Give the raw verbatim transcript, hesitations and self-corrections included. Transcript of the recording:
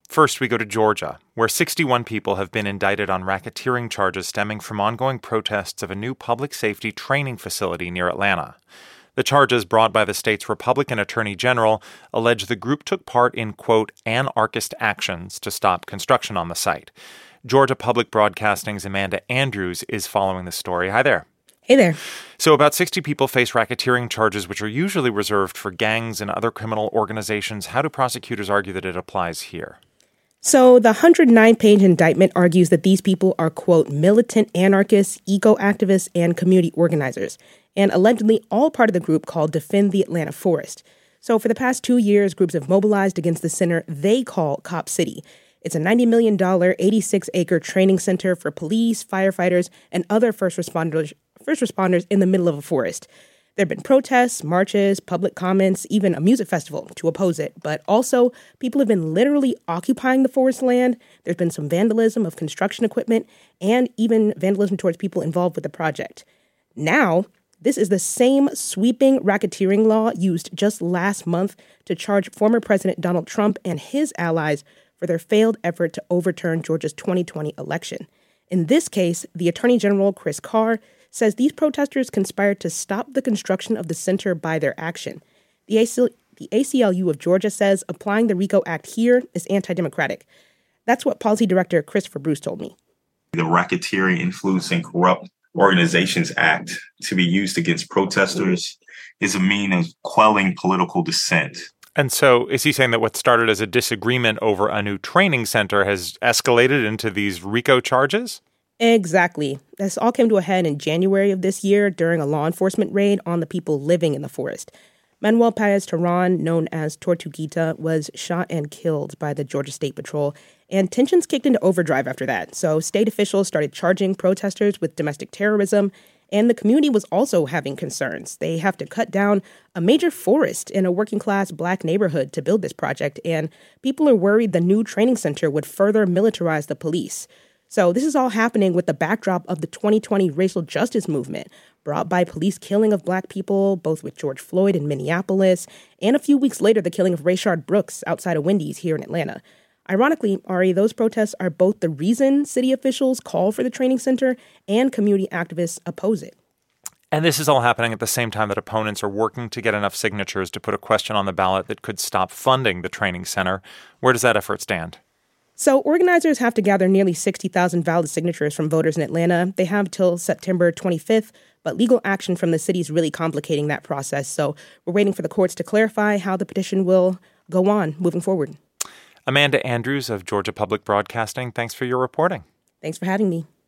First, we go to Georgia, where sixty-one people have been indicted on racketeering charges stemming from ongoing protests of a new public safety training facility near Atlanta. The charges brought by the state's Republican Attorney General allege the group took part in, quote, anarchist actions to stop construction on the site. Georgia Public Broadcasting's Amanda Andrews is following the story. Hi there. Hey there. So about sixty people face racketeering charges, which are usually reserved for gangs and other criminal organizations. How do prosecutors argue that it applies here? So the one hundred nine page indictment argues that these people are, quote, militant anarchists, eco-activists, and community organizers, and allegedly all part of the group called Defend the Atlanta Forest. So for the past two years, groups have mobilized against the center they call Cop City. It's a ninety million dollars, eighty-six acre training center for police, firefighters, and other first responders, first responders in the middle of a forest. There have been protests, marches, public comments, even a music festival to oppose it. But also, people have been literally occupying the forest land. There's been some vandalism of construction equipment and even vandalism towards people involved with the project. Now, this is the same sweeping racketeering law used just last month to charge former President Donald Trump and his allies for their failed effort to overturn Georgia's twenty twenty election. In this case, the Attorney General, Chris Carr, says these protesters conspired to stop the construction of the center by their action. The, A C L, the A C L U of Georgia says applying the RICO Act here is anti-democratic. That's what Policy Director Christopher Bruce told me. The Racketeering, Influencing, Corrupt Organizations Act to be used against protesters is a means of quelling political dissent. And so is he saying that what started as a disagreement over a new training center has escalated into these RICO charges? Exactly. This all came to a head in January of this year during a law enforcement raid on the people living in the forest. Manuel Paez-Terán, known as Tortuguita, was shot and killed by the Georgia State Patrol, and tensions kicked into overdrive after that. So state officials started charging protesters with domestic terrorism, and the community was also having concerns. They have to cut down a major forest in a working-class black neighborhood to build this project, and people are worried the new training center would further militarize the police. So this is all happening with the backdrop of the twenty twenty racial justice movement brought by police killing of black people, both with George Floyd in Minneapolis, and a few weeks later, the killing of Rayshard Brooks outside of Wendy's here in Atlanta. Ironically, Ari, those protests are both the reason city officials call for the training center and community activists oppose it. And this is all happening at the same time that opponents are working to get enough signatures to put a question on the ballot that could stop funding the training center. Where does that effort stand? So organizers have to gather nearly sixty thousand valid signatures from voters in Atlanta. They have till September twenty-fifth, but legal action from the city is really complicating that process. So we're waiting for the courts to clarify how the petition will go on moving forward. Amanda Andrews of Georgia Public Broadcasting, thanks for your reporting. Thanks for having me.